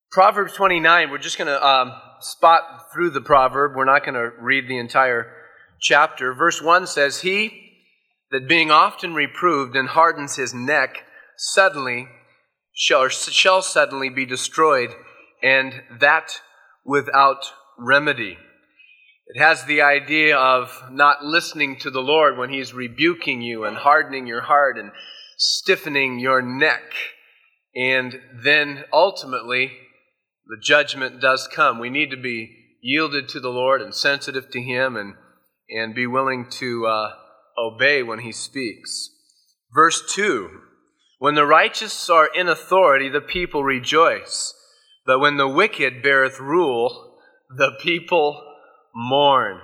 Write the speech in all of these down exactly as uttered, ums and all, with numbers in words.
Proverbs twenty-nine, we're just going to um, spot through the proverb. We're not going to read the entire chapter. Verse one says, "He that being often reproved and hardens his neck suddenly shall, shall suddenly be destroyed, and that without remedy." It has the idea of not listening to the Lord when He's rebuking you and hardening your heart and stiffening your neck. And then ultimately, the judgment does come. We need to be yielded to the Lord and sensitive to Him and, and be willing to uh, obey when He speaks. Verse two, "When the righteous are in authority, the people rejoice. But when the wicked beareth rule, the people mourn."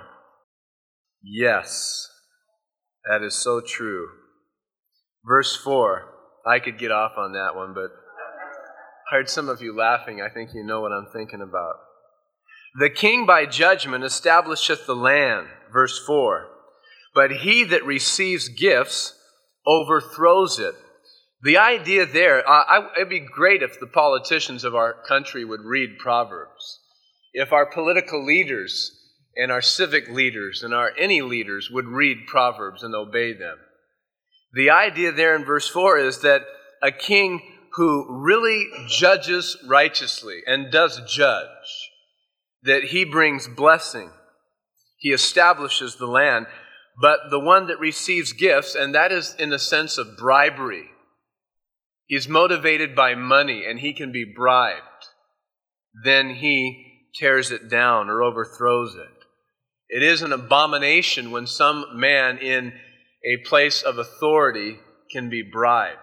Yes, that is so true. Verse four, I could get off on that one, but I heard some of you laughing. I think you know what I'm thinking about. "The king by judgment establisheth the land." Verse four. "But he that receives gifts overthrows it." The idea there, uh, I, it'd be great if the politicians of our country would read Proverbs. If our political leaders and our civic leaders and our any leaders would read Proverbs and obey them. The idea there in verse four is that a king who really judges righteously and does judge, that he brings blessing. He establishes the land. But the one that receives gifts, and that is in the sense of bribery, he's motivated by money and he can be bribed, then he tears it down or overthrows it. It is an abomination when some man in a place of authority can be bribed,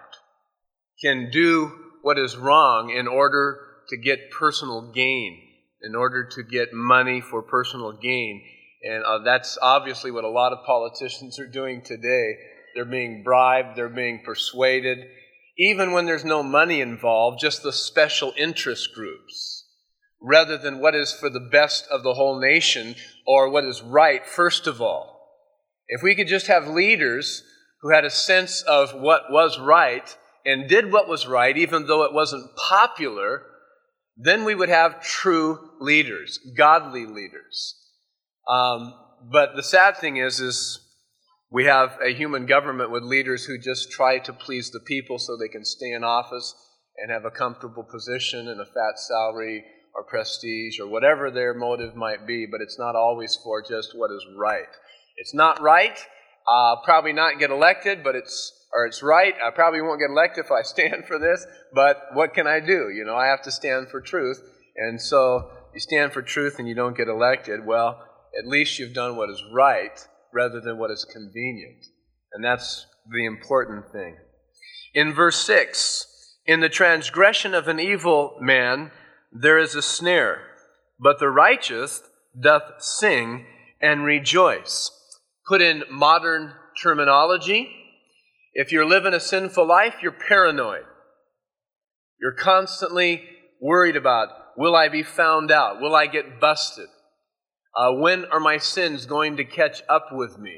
can do what is wrong in order to get personal gain, in order to get money for personal gain. And uh, that's obviously what a lot of politicians are doing today. They're being bribed, they're being persuaded, even when there's no money involved, just the special interest groups, rather than what is for the best of the whole nation or what is right first of all. If we could just have leaders who had a sense of what was right and did what was right, even though it wasn't popular, then we would have true leaders, godly leaders. Um, but the sad thing is, is we have a human government with leaders who just try to please the people so they can stay in office and have a comfortable position and a fat salary or prestige or whatever their motive might be, but it's not always for just what is right. It's not right, uh, probably not get elected, but it's or it's right. I probably won't get elected if I stand for this, but what can I do? You know, I have to stand for truth. And so you stand for truth and you don't get elected. Well, at least you've done what is right rather than what is convenient. And that's the important thing. In verse six, "In the transgression of an evil man there is a snare, but the righteous doth sing and rejoice." Put in modern terminology, if you're living a sinful life, you're paranoid. You're constantly worried about, will I be found out? Will I get busted? Uh, when are my sins going to catch up with me?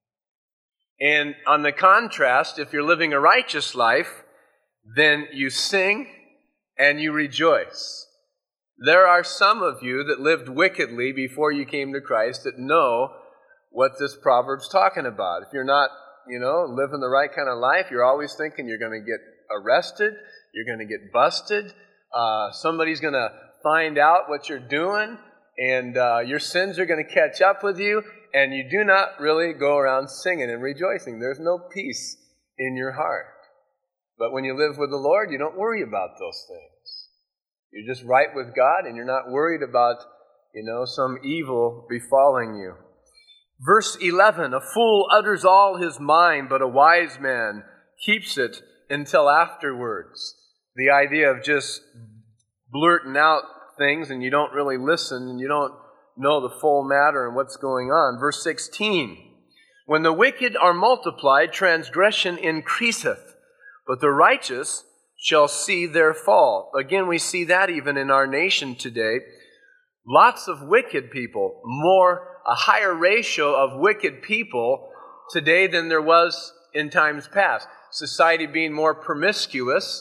And on the contrast, if you're living a righteous life, then you sing and you rejoice. There are some of you that lived wickedly before you came to Christ that know what this proverb's talking about. If you're not You know, living the right kind of life, you're always thinking you're going to get arrested, you're going to get busted, uh, somebody's going to find out what you're doing, and uh, your sins are going to catch up with you, and you do not really go around singing and rejoicing. There's no peace in your heart. But when you live with the Lord, you don't worry about those things. You're just right with God, and you're not worried about, you know, some evil befalling you. Verse eleven, "A fool utters all his mind, but a wise man keeps it until afterwards." The idea of just blurting out things and you don't really listen and you don't know the full matter and what's going on. Verse sixteen, "When the wicked are multiplied, transgression increaseth, but the righteous shall see their fall." Again, we see that even in our nation today. Lots of wicked people, more a higher ratio of wicked people today than there was in times past. Society being more promiscuous,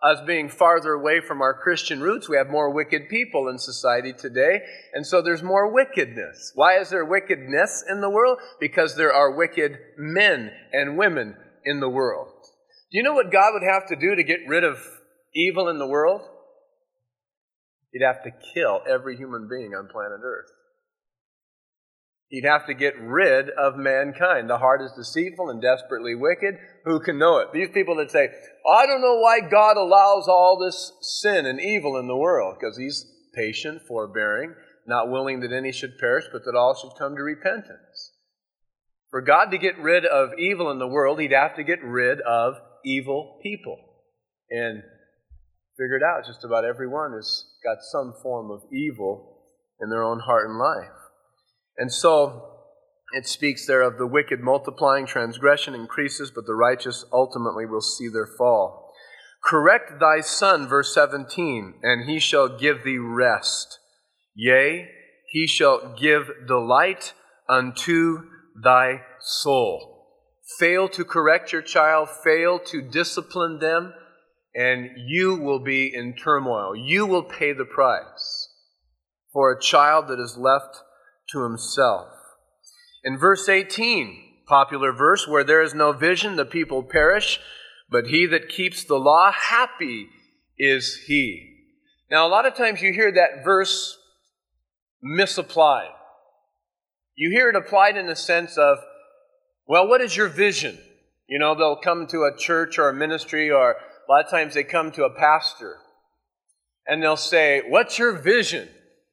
us being farther away from our Christian roots, we have more wicked people in society today, and so there's more wickedness. Why is there wickedness in the world? Because there are wicked men and women in the world. Do you know what God would have to do to get rid of evil in the world? He'd have to kill every human being on planet Earth. He'd have to get rid of mankind. The heart is deceitful and desperately wicked. Who can know it? These people that say, oh, I don't know why God allows all this sin and evil in the world. Because He's patient, forbearing, not willing that any should perish, but that all should come to repentance. For God to get rid of evil in the world, He'd have to get rid of evil people. And figured out just about everyone has got some form of evil in their own heart and life. And so it speaks there of the wicked multiplying, transgression increases, but the righteous ultimately will see their fall. Correct thy son, verse seventeen, and he shall give thee rest. Yea, he shall give delight unto thy soul. Fail to correct your child, fail to discipline them, and you will be in turmoil. You will pay the price for a child that is left to himself. In verse eighteen, popular verse, where there is no vision, the people perish, but he that keeps the law, happy is he. Now, a lot of times you hear that verse misapplied. You hear it applied in the sense of, well, what is your vision? You know, they'll come to a church or a ministry, or a lot of times they come to a pastor, and they'll say, what's your vision?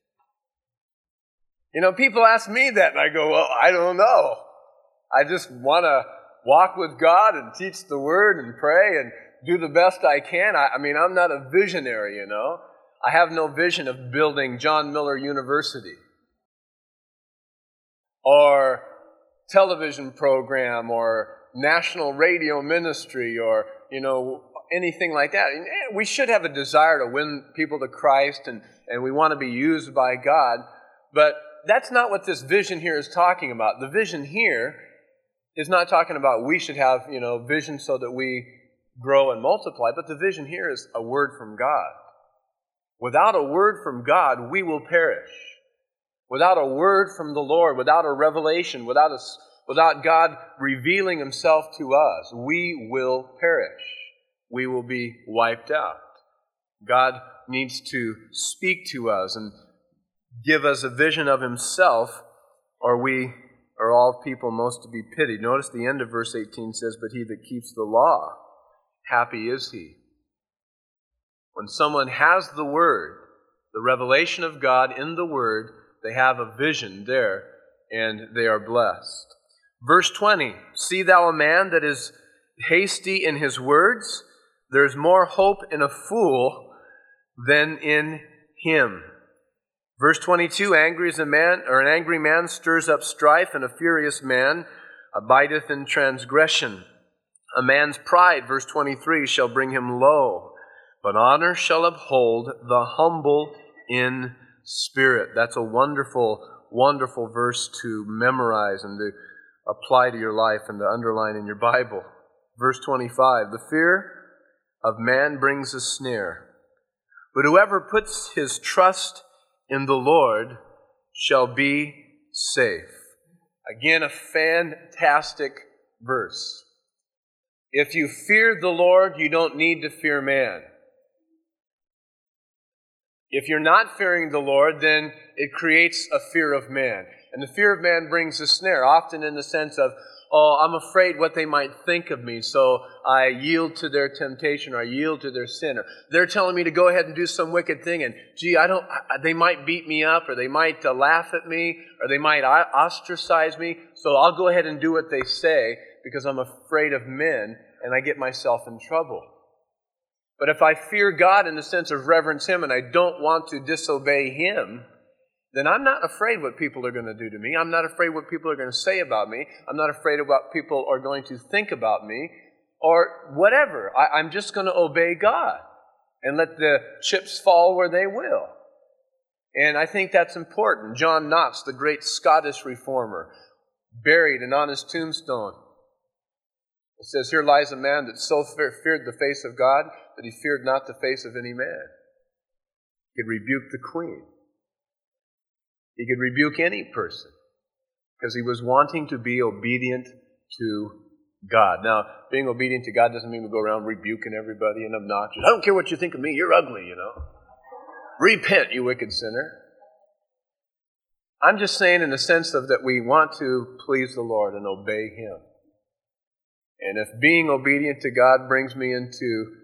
You know, people ask me that, and I go, well, I don't know. I just want to walk with God and teach the Word and pray and do the best I can. I, I mean, I'm not a visionary, you know. I have no vision of building John Miller University or television program or national radio ministry or, you know, anything like that. We should have a desire to win people to Christ, and, and we want to be used by God, but that's not what this vision here is talking about. The vision here is not talking about we should have, you know, vision so that we grow and multiply, but the vision here is a word from God. Without a word from God, we will perish. Without a word from the Lord, without a revelation, without, a, without God revealing Himself to us, we will perish. We will be wiped out. God needs to speak to us and give us a vision of Himself, or we are all people most to be pitied. Notice the end of verse eighteen says, but he that keeps the law, happy is he. When someone has the Word, the revelation of God in the Word, they have a vision there, and they are blessed. Verse twenty, see thou a man that is hasty in his words? There is more hope in a fool than in him. Verse twenty-two, angry is a man, or an angry man stirs up strife, and a furious man abideth in transgression. A man's pride, verse twenty-three, shall bring him low, but honor shall uphold the humble in spirit. That's a wonderful, wonderful verse to memorize and to apply to your life and to underline in your Bible. Verse twenty-five, the fear of man brings a snare, but whoever puts his trust in the Lord shall be safe. Again, a fantastic verse. If you fear the Lord, you don't need to fear man. If you're not fearing the Lord, then it creates a fear of man. And the fear of man brings a snare, often in the sense of, oh, I'm afraid what they might think of me, so I yield to their temptation, or I yield to their sin. Or they're telling me to go ahead and do some wicked thing, and gee, I don't. They might beat me up, or they might uh, laugh at me, or they might ostracize me. So I'll go ahead and do what they say because I'm afraid of men, and I get myself in trouble. But if I fear God in the sense of reverence Him, and I don't want to disobey Him, then I'm not afraid what people are going to do to me. I'm not afraid what people are going to say about me. I'm not afraid of what people are going to think about me, or whatever. I, I'm just going to obey God and let the chips fall where they will. And I think that's important. John Knox, the great Scottish reformer, buried and on his tombstone, It says, here lies a man that so feared the face of God that he feared not the face of any man. He could rebuke the queen. He could rebuke any person because he was wanting to be obedient to God. Now, being obedient to God doesn't mean we go around rebuking everybody and obnoxious. I don't care what you think of me, you're ugly, you know. Repent, you wicked sinner. I'm just saying in the sense of that we want to please the Lord and obey Him. And if being obedient to God brings me into,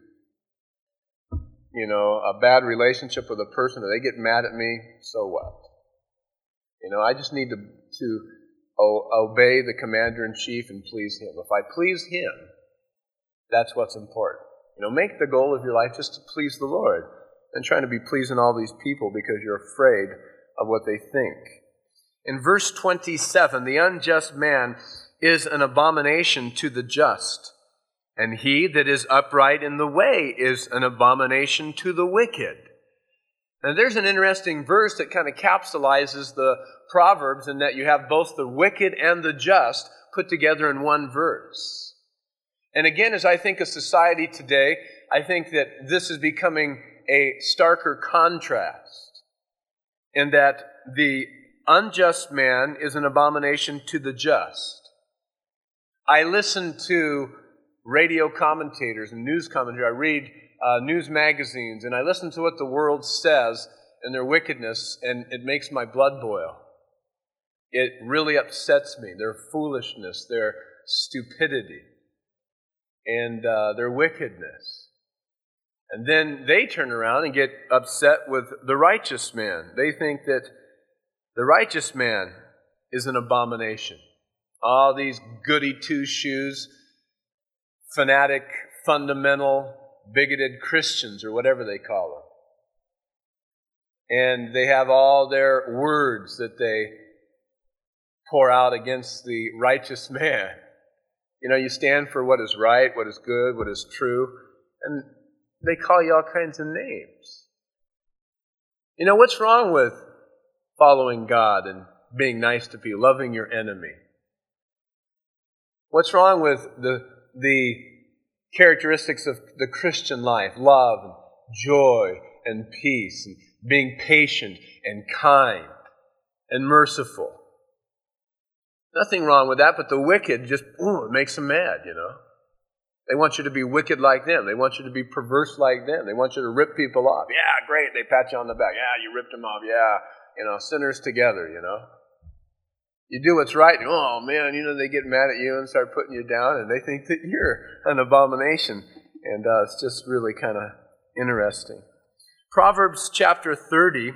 you know, a bad relationship with a person or they get mad at me, so what? You know, I just need to, to o- obey the commander-in-chief and please him. If I please him, that's what's important. You know, make the goal of your life just to please the Lord and trying to be pleasing all these people because you're afraid of what they think. In verse twenty-seven, the unjust man is an abomination to the just, and he that is upright in the way is an abomination to the wicked. Now there's an interesting verse that kind of capsulizes the Proverbs in that you have both the wicked and the just put together in one verse. And again, as I think of society today, I think that this is becoming a starker contrast in that the unjust man is an abomination to the just. I listen to radio commentators and news commentators. I read uh, news magazines, and I listen to what the world says and their wickedness, and it makes my blood boil. It really upsets me. Their foolishness, their stupidity, and uh, their wickedness. And then they turn around and get upset with the righteous man. They think that the righteous man is an abomination. All these goody two-shoes, fanatic, fundamental, bigoted Christians, or whatever they call them. And they have all their words that they pour out against the righteous man. You know, you stand for what is right, what is good, what is true, and they call you all kinds of names. You know, what's wrong with following God and being nice to people, loving your enemy? What's wrong with the the characteristics of the Christian life? Love and joy and peace and being patient and kind and merciful. Nothing wrong with that, but the wicked just, ooh, it makes them mad, you know. They want you to be wicked like them. They want you to be perverse like them. They want you to rip people off. Yeah, great. They pat you on the back. Yeah, you ripped them off. Yeah, you know, sinners together, you know. You do what's right, and oh man, you know, they get mad at you and start putting you down, and they think that you're an abomination. And uh, it's just really kind of interesting. Proverbs chapter thirty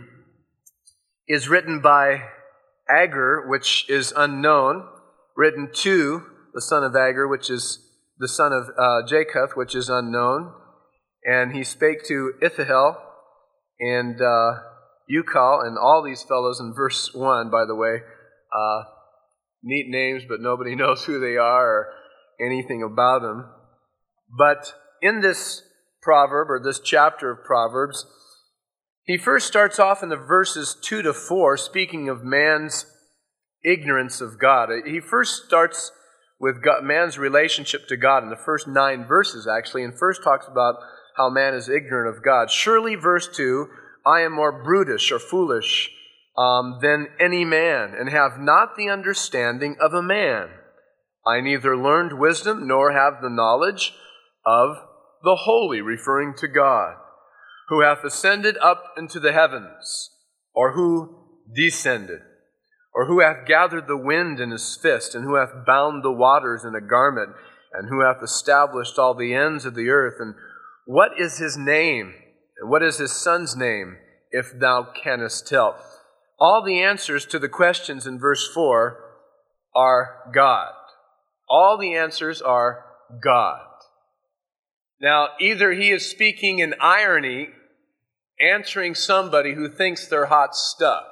is written by Agur, which is unknown, written to the son of Agur, which is the son of uh, Jacob, which is unknown. And he spake to Ithiel and uh, Ucal and all these fellows in verse one, by the way. Uh, neat names, but nobody knows who they are or anything about them. But in this proverb, or this chapter of Proverbs, he first starts off in the verses two to four, speaking of man's ignorance of God. He first starts with God, man's relationship to God in the first nine verses, actually, and first talks about how man is ignorant of God. Surely, verse two, I am more brutish or foolish Um, than any man, and have not the understanding of a man. I neither learned wisdom, nor have the knowledge of the holy, referring to God, who hath ascended up into the heavens, or who descended, or who hath gathered the wind in his fist, and who hath bound the waters in a garment, and who hath established all the ends of the earth. And what is his name? And what is his son's name, if thou canst tell? All the answers to the questions in verse four are God. All the answers are God. Now, either he is speaking in irony, answering somebody who thinks they're hot stuff,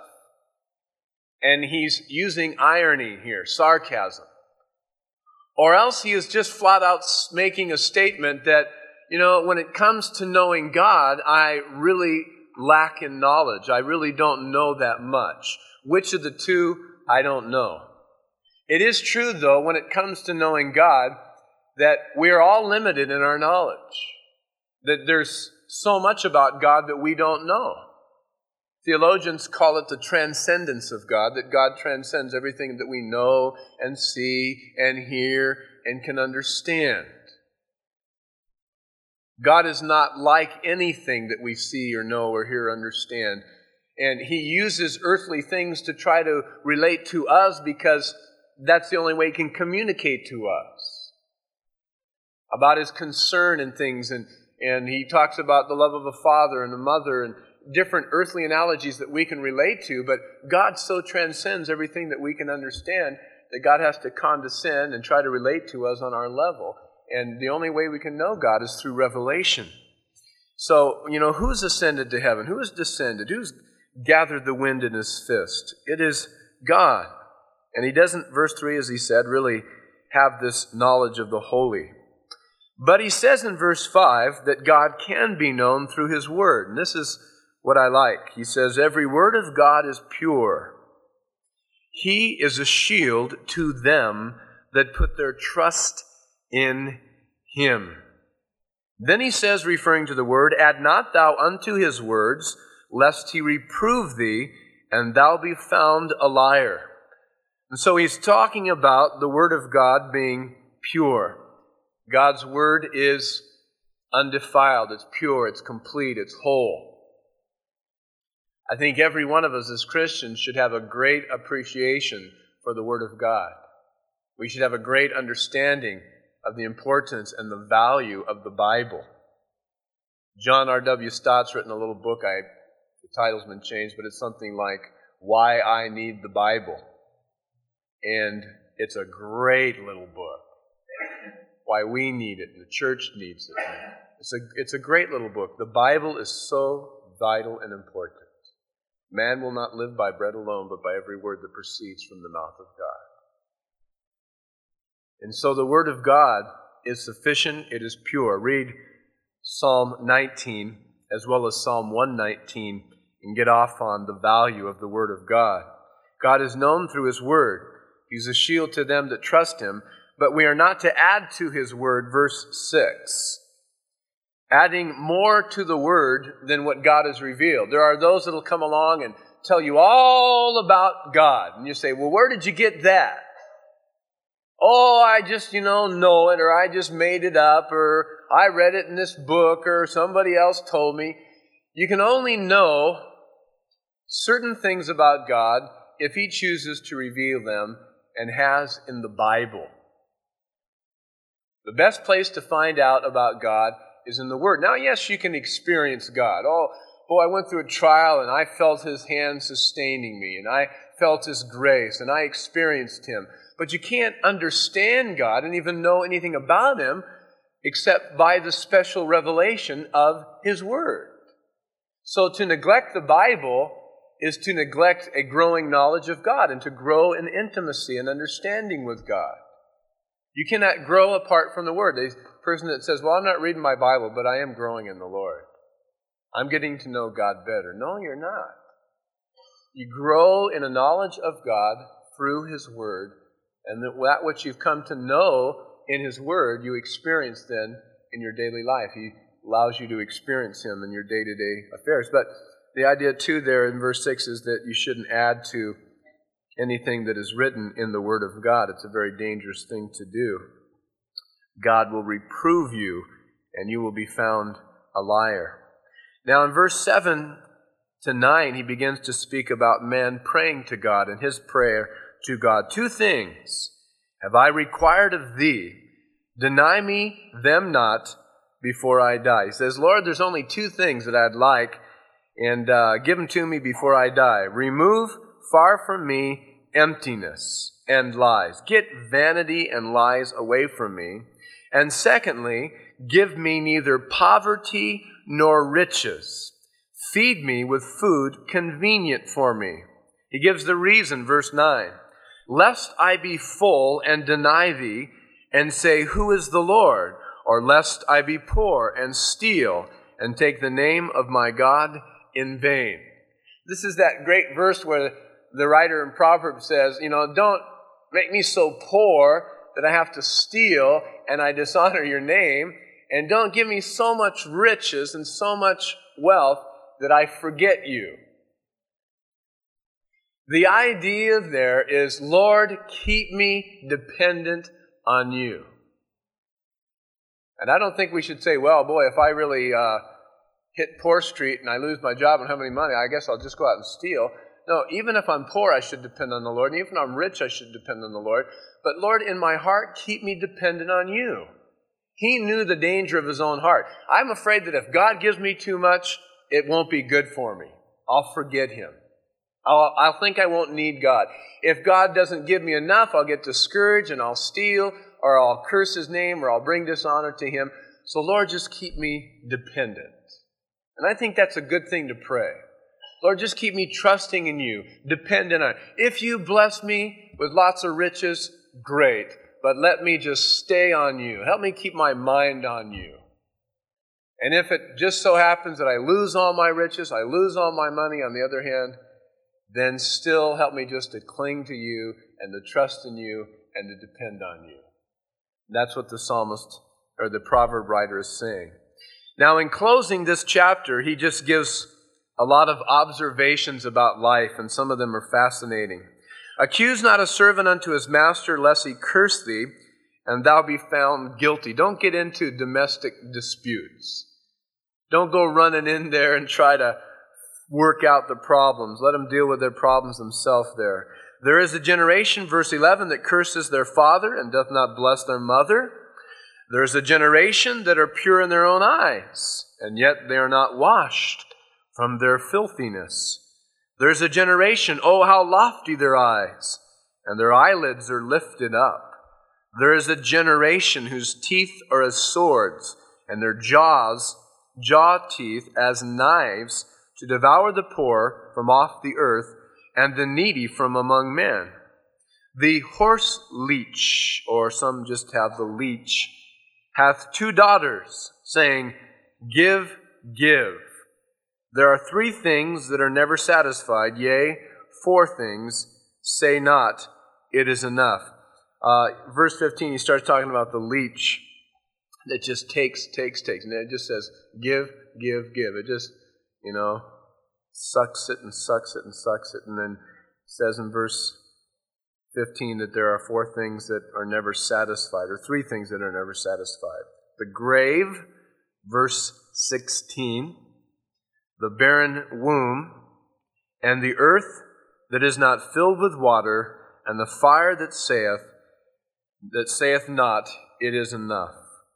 and he's using irony here, sarcasm. Or else he is just flat out making a statement that, you know, when it comes to knowing God, I really lack in knowledge. I really don't know that much. Which of the two, I don't know. It is true, though, when it comes to knowing God, that we're all limited in our knowledge, that there's so much about God that we don't know. Theologians call it the transcendence of God, that God transcends everything that we know and see and hear and can understand. God is not like anything that we see or know or hear or understand. And He uses earthly things to try to relate to us because that's the only way He can communicate to us about His concern in things. And, and He talks about the love of a father and a mother and different earthly analogies that we can relate to. But God so transcends everything that we can understand that God has to condescend and try to relate to us on our level. And the only way we can know God is through revelation. So, you know, who's ascended to heaven? Who has descended? Who's gathered the wind in His fist? It is God. And He doesn't, verse three, as he said, really have this knowledge of the holy. But He says in verse five that God can be known through His word. And this is what I like. He says, every word of God is pure. He is a shield to them that put their trust in Him. Then He says, referring to the word, add not thou unto His words, lest He reprove thee, and thou be found a liar. And so He's talking about the word of God being pure. God's word is undefiled, it's pure, it's complete, it's whole. I think every one of us as Christians should have a great appreciation for the word of God. We should have a great understanding of the importance and the value of the Bible. John R W Stott's written a little book. I, the title's been changed, but it's something like Why I Need the Bible. And it's a great little book. Why we need it, and the church needs it. It's a, it's a great little book. The Bible is so vital and important. Man will not live by bread alone, but by every word that proceeds from the mouth of God. And so the Word of God is sufficient, it is pure. Read Psalm nineteen as well as Psalm one nineteen and get off on the value of the Word of God. God is known through His Word. He's a shield to them that trust Him, but we are not to add to His Word, verse six. Adding more to the Word than what God has revealed. There are those that will come along and tell you all about God. And you say, well, where did you get that? Oh, I just, you know, know it, or I just made it up, or I read it in this book, or somebody else told me. You can only know certain things about God if He chooses to reveal them and has in the Bible. The best place to find out about God is in the Word. Now, yes, you can experience God. Oh, oh, I went through a trial and I felt His hand sustaining me, and I felt His grace, and I experienced Him. But you can't understand God and even know anything about Him except by the special revelation of His Word. So to neglect the Bible is to neglect a growing knowledge of God and to grow in intimacy and understanding with God. You cannot grow apart from the Word. The person that says, well, I'm not reading my Bible, but I am growing in the Lord. I'm getting to know God better. No, you're not. You grow in a knowledge of God through His Word, and that which you've come to know in His Word, you experience then in your daily life. He allows you to experience Him in your day-to-day affairs. But the idea, too, there in verse six is that you shouldn't add to anything that is written in the Word of God. It's a very dangerous thing to do. God will reprove you, and you will be found a liar. Now, in verse seven to nine, he begins to speak about man praying to God and his prayer to God. Two things have I required of thee. Deny me them not before I die. He says, Lord, there's only two things that I'd like, and uh, give them to me before I die. Remove far from me emptiness and lies. Get vanity and lies away from me. And secondly, give me neither poverty nor riches. Feed me with food convenient for me. He gives the reason, verse nine. Lest I be full and deny thee, and say, Who is the Lord? Or lest I be poor and steal, and take the name of my God in vain. This is that great verse where the writer in Proverbs says, you know, don't make me so poor that I have to steal and I dishonor your name. And don't give me so much riches and so much wealth that I forget you. The idea there is, Lord, keep me dependent on you. And I don't think we should say, well, boy, if I really uh, hit Poor Street and I lose my job and don't have any money, I guess I'll just go out and steal. No, even if I'm poor, I should depend on the Lord. And even if I'm rich, I should depend on the Lord. But Lord, in my heart, keep me dependent on you. He knew the danger of his own heart. I'm afraid that if God gives me too much, it won't be good for me. I'll forget him. I'll, I'll think I won't need God. If God doesn't give me enough, I'll get discouraged and I'll steal, or I'll curse his name, or I'll bring dishonor to him. So Lord, just keep me dependent. And I think that's a good thing to pray. Lord, just keep me trusting in you, dependent on you. If you bless me with lots of riches, great. But let me just stay on you. Help me keep my mind on you. And if it just so happens that I lose all my riches, I lose all my money on the other hand, then still help me just to cling to you and to trust in you and to depend on you. That's what the psalmist or the proverb writer is saying. Now, in closing this chapter, he just gives a lot of observations about life, and some of them are fascinating. Accuse not a servant unto his master, lest he curse thee, and thou be found guilty. Don't get into domestic disputes. Don't go running in there and try to work out the problems. Let them deal with their problems themselves there. There is a generation, verse eleven, that curses their father and doth not bless their mother. There is a generation that are pure in their own eyes, and yet they are not washed from their filthiness. There is a generation, oh, how lofty their eyes, and their eyelids are lifted up. There is a generation whose teeth are as swords, and their jaws, jaw teeth, as knives, to devour the poor from off the earth, and the needy from among men. The horse leech, or some just have the leech, hath two daughters, saying, Give, give. There are three things that are never satisfied, yea, four things, say not, it is enough. Uh, verse fifteen, he starts talking about the leech that just takes, takes, takes. And it just says, give, give, give. It just, you know, sucks it and sucks it and sucks it. And then says in verse fifteen that there are four things that are never satisfied, or three things that are never satisfied. The grave, verse sixteen, the barren womb, and the earth that is not filled with water, and the fire that saith, that saith not, it is enough.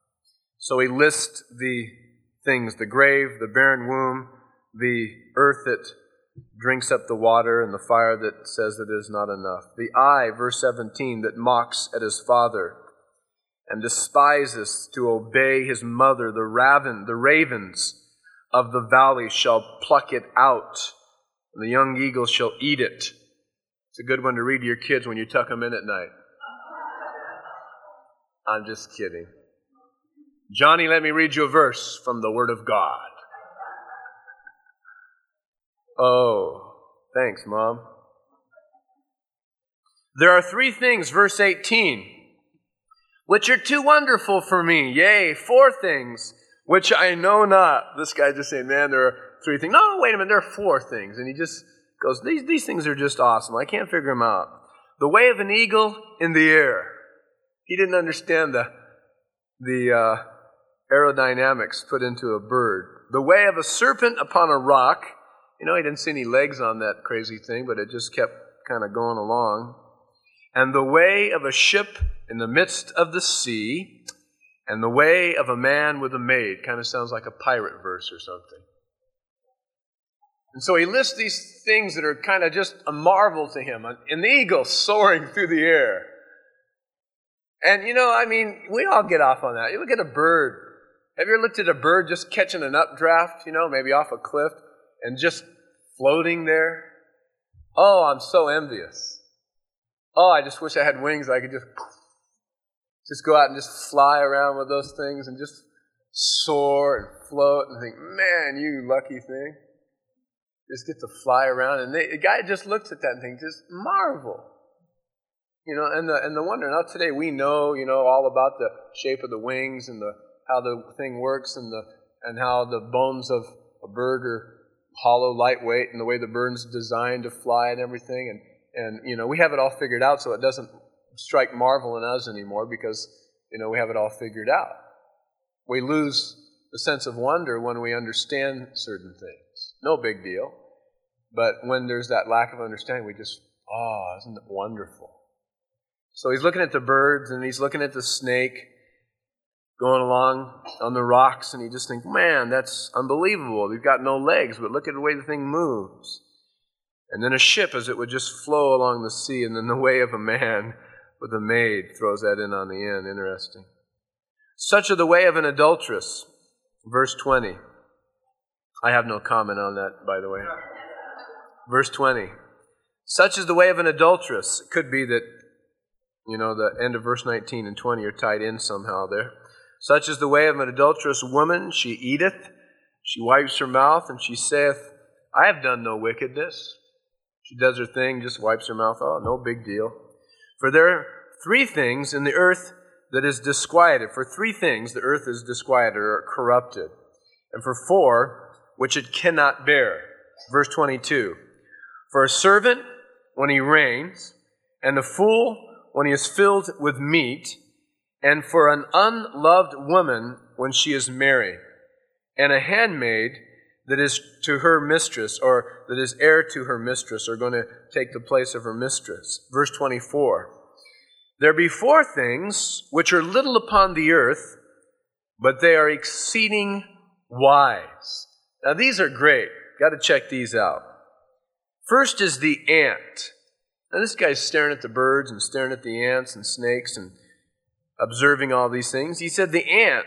So he lists the things, the grave, the barren womb, the earth that drinks up the water, and the fire that says it is not enough. The eye, verse seventeen, that mocks at his father and despises to obey his mother. The raven, the ravens of the valley shall pluck it out, and the young eagle shall eat it. It's a good one to read to your kids when you tuck them in at night. I'm just kidding. Johnny, let me read you a verse from the Word of God. Oh, thanks, Mom. There are three things, verse eighteen, which are too wonderful for me. Yea, four things, which I know not. This guy just saying, man, there are three things. No, wait a minute, there are four things. And he just goes, these, these things are just awesome. I can't figure them out. The way of an eagle in the air. He didn't understand the, the uh, aerodynamics put into a bird. The way of a serpent upon a rock. You know, he didn't see any legs on that crazy thing, but it just kept kind of going along. And the way of a ship in the midst of the sea, and the way of a man with a maid. Kind of sounds like a pirate verse or something. And so he lists these things that are kind of just a marvel to him. An eagle soaring through the air. And, you know, I mean, we all get off on that. You look at a bird. Have you ever looked at a bird just catching an updraft, you know, maybe off a cliff, and just floating there? Oh, I'm so envious. Oh, I just wish I had wings. I could just, just go out and just fly around with those things and just soar and float and think, man, you lucky thing. Just get to fly around. And they, the guy just looks at that and thinks, just marvel. You know, and the and the wonder, now today we know, you know, all about the shape of the wings and the how the thing works and the and how the bones of a bird are hollow, lightweight, and the way the bird's designed to fly and everything. And, and you know, we have it all figured out, so it doesn't strike marvel in us anymore because, you know, we have it all figured out. We lose the sense of wonder when we understand certain things. No big deal. But when there's that lack of understanding, we just, oh, isn't it wonderful? So he's looking at the birds and he's looking at the snake going along on the rocks, and you just think, man, that's unbelievable. They've got no legs, but look at the way the thing moves. And then a ship, as it would just flow along the sea, and then the way of a man with a maid, throws that in on the end. Interesting. Such are the way of an adulteress. Verse twenty. I have no comment on that, by the way. Verse twenty. Such is the way of an adulteress. It could be that, you know, the end of verse nineteen and twenty are tied in somehow there. Such is the way of an adulterous woman. She eateth, she wipes her mouth, and she saith, I have done no wickedness. She does her thing, just wipes her mouth. Oh, no big deal. For there are three things in the earth that is disquieted. For three things the earth is disquieted or corrupted. And for four, which it cannot bear. Verse twenty-two. For a servant when he reigns, and a fool when he is filled with meat, and for an unloved woman when she is married, and a handmaid that is to her mistress, or that is heir to her mistress, or going to take the place of her mistress. Verse twenty-four. There be four things which are little upon the earth, but they are exceeding wise. Now these are great. Got to check these out. First is the ant. Now this guy's staring at the birds and staring at the ants and snakes and observing all these things. He said, the ant,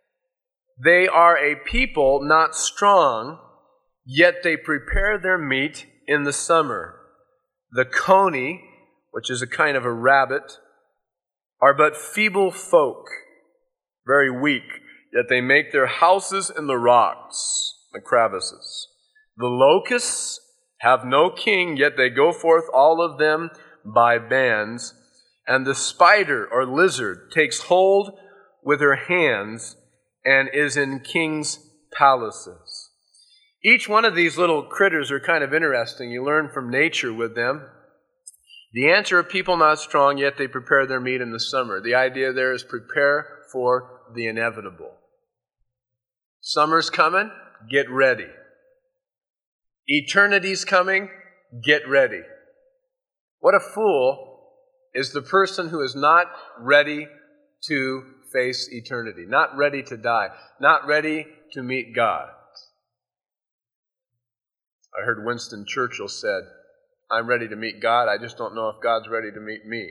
they are a people not strong, yet they prepare their meat in the summer. The coney, which is a kind of a rabbit, are but feeble folk, very weak, yet they make their houses in the rocks, the crevices. The locusts have no king, yet they go forth all of them by bands. And the spider or lizard takes hold with her hands and is in kings' palaces. Each one of these little critters are kind of interesting. You learn from nature with them. The ants are a people not strong, yet they prepare their meat in the summer. The idea there is prepare for the inevitable. Summer's coming, get ready. Eternity's coming, get ready. What a fool is the person who is not ready to face eternity, not ready to die, not ready to meet God. I heard Winston Churchill said, I'm ready to meet God, I just don't know if God's ready to meet me.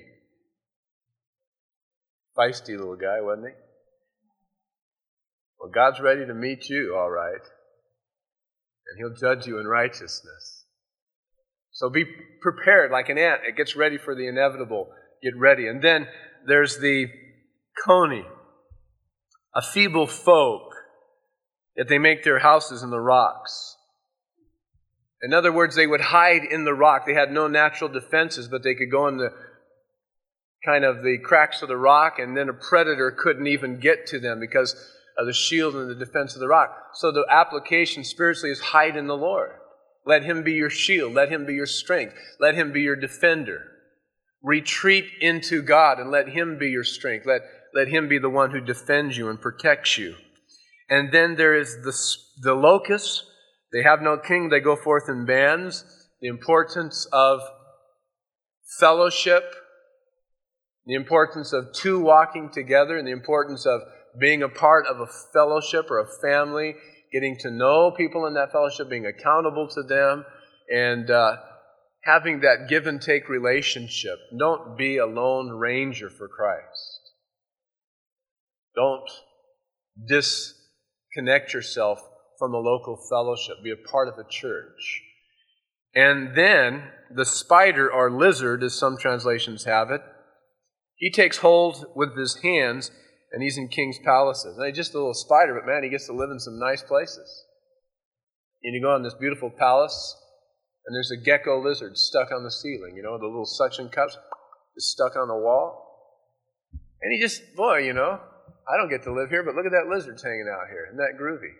Feisty little guy, wasn't he? Well, God's ready to meet you, all right. And He'll judge you in righteousness. So be prepared like an ant. It gets ready for the inevitable. Get ready. And then there's the coney, a feeble folk, yet they make their houses in the rocks. In other words, they would hide in the rock. They had no natural defenses, but they could go in the kind of the cracks of the rock, and then a predator couldn't even get to them because of the shield and the defense of the rock. So the application spiritually is hide in the Lord. Let Him be your shield. Let Him be your strength. Let Him be your defender. Retreat into God and let Him be your strength. Let, let Him be the one who defends you and protects you. And then there is the, the locusts. They have no king. They go forth in bands. The importance of fellowship. The importance of two walking together. And the importance of being a part of a fellowship or a family. Getting to know people in that fellowship. Being accountable to them. And uh, having that give and take relationship. Don't be a lone ranger for Christ. Don't disconnect yourself from a local fellowship. Be a part of a church. And then the spider or lizard, as some translations have it, he takes hold with his hands and he's in king's palaces. And he's just a little spider, but man, he gets to live in some nice places. And you go in this beautiful palace, and there's a gecko lizard stuck on the ceiling, you know, the little suction cups. just stuck on the wall. And he just, boy, you know, I don't get to live here, but look at that lizard's hanging out here. Isn't that groovy?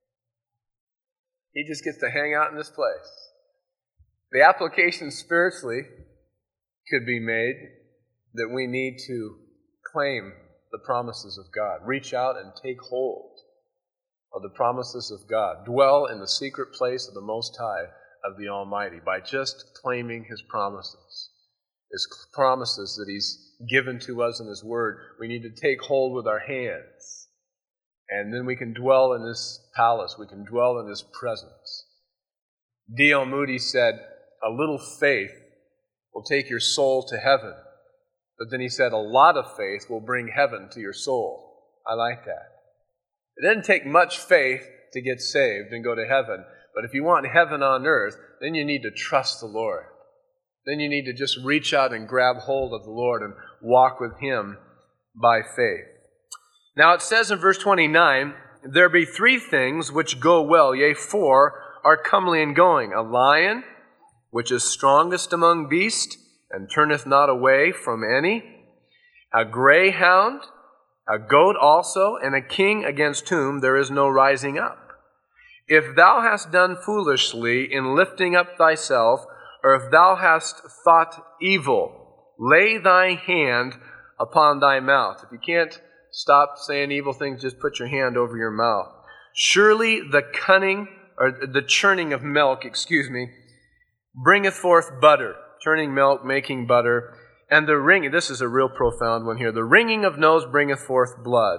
He just gets to hang out in this place. The application spiritually could be made that we need to claim the promises of God. Reach out and take hold of the promises of God. Dwell in the secret place of the Most High of the Almighty by just claiming His promises. His promises that He's given to us in His Word, we need to take hold with our hands. And then we can dwell in His palace. We can dwell in His presence. D L Moody said, a little faith will take your soul to heaven. But then he said, a lot of faith will bring heaven to your soul. I like that. It doesn't take much faith to get saved and go to heaven. But if you want heaven on earth, then you need to trust the Lord. Then you need to just reach out and grab hold of the Lord and walk with Him by faith. Now it says in verse twenty-nine, there be three things which go well, yea, four are comely and going. A lion, which is strongest among beasts, and turneth not away from any. A greyhound, a goat also, and a king against whom there is no rising up. If thou hast done foolishly in lifting up thyself, or if thou hast thought evil, lay thy hand upon thy mouth. If you can't stop saying evil things, just put your hand over your mouth. Surely the cunning, or the churning of milk, excuse me, bringeth forth butter. Churning milk, making butter. And the ringing, this is a real profound one here. The wringing of nose bringeth forth blood.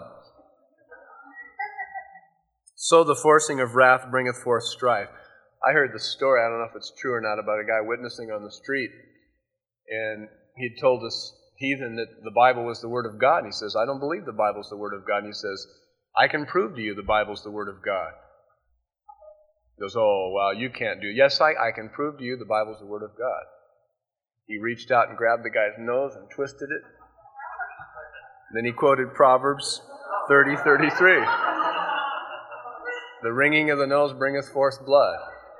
So the forcing of wrath bringeth forth strife. I heard the story, I don't know if it's true or not, about a guy witnessing on the street. And he told this heathen that the Bible was the Word of God. And he says, I don't believe the Bible's the Word of God. And he says, I can prove to you the Bible's the Word of God. He goes, oh, well, you can't do it. Yes, I, I can prove to you the Bible's the Word of God. He reached out and grabbed the guy's nose and twisted it. Then he quoted Proverbs thirty thirty-three. The wringing of the nose bringeth forth blood.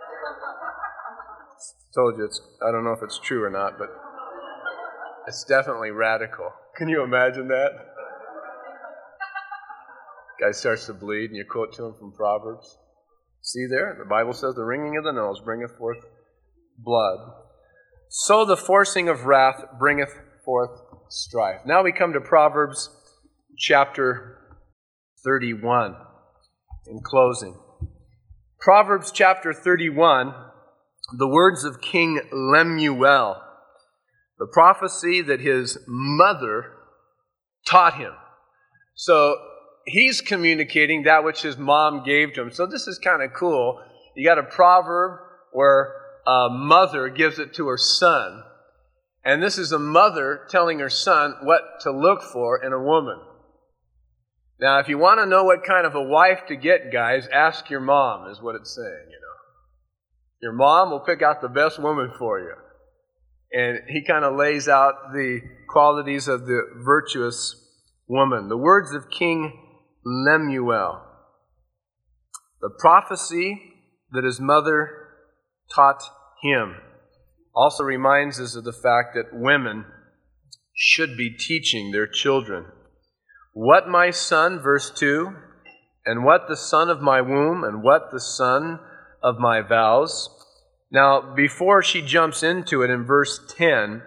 Told you, it's, I don't know if it's true or not, but it's definitely radical. Can you imagine that? Guy starts to bleed and you quote to him from Proverbs. See there? The Bible says the wringing of the nose bringeth forth blood. So the forcing of wrath bringeth forth strife. Now we come to Proverbs chapter thirty-one in closing. Proverbs chapter thirty-one, the words of King Lemuel, the prophecy that his mother taught him. So he's communicating that which his mom gave to him. So this is kind of cool. You got a proverb where a mother gives it to her son. And this is a mother telling her son what to look for in a woman. Now, if you want to know what kind of a wife to get, guys, ask your mom, is what it's saying, you know. Your mom will pick out the best woman for you. And he kind of lays out the qualities of the virtuous woman. The words of King Lemuel. The prophecy that his mother taught him also reminds us of the fact that women should be teaching their children. What my son, verse two, and what the son of my womb, and what the son of my vows. Now, before she jumps into it in verse ten,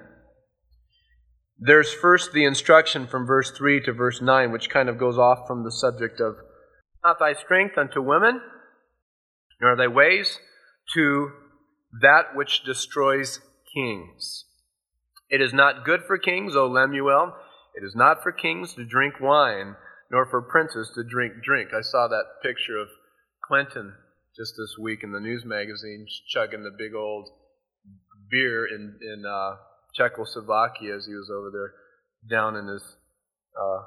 there's first the instruction from verse three to verse nine, which kind of goes off from the subject of not thy strength unto women, nor thy ways to that which destroys kings. It is not good for kings, O Lemuel. It is not for kings to drink wine, nor for princes to drink drink. I saw that picture of Clinton just this week in the news magazine, chugging the big old beer in, in uh, Czechoslovakia as he was over there down in his uh,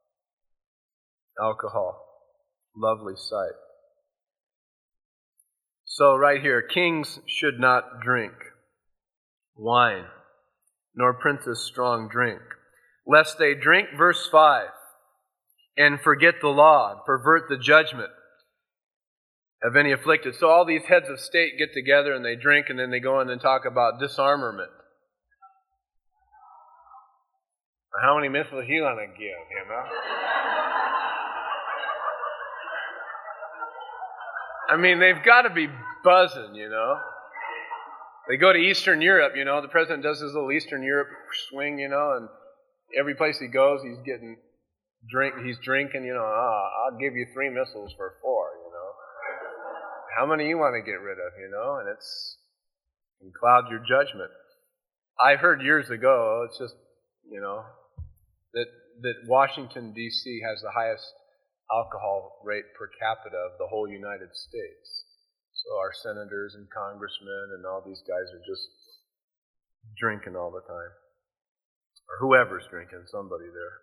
alcohol. Lovely sight. So right here, kings should not drink wine, nor princes strong drink, lest they drink, verse five, and forget the law, pervert the judgment of any afflicted. So all these heads of state get together and they drink, and then they go in and talk about disarmament. How many missiles you want to give, you know? I mean, they've got to be buzzing, you know? They go to Eastern Europe, you know, the president does his little Eastern Europe swing, you know, and every place he goes, he's getting drink, he's drinking, you know, oh, I'll give you three missiles for four, you know. How many you want to get rid of, you know? And it's, can cloud your judgment. I heard years ago, it's just, you know, that, that Washington, D C has the highest alcohol rate per capita of the whole United States. So our senators and congressmen and all these guys are just drinking all the time. Or whoever's drinking, somebody there.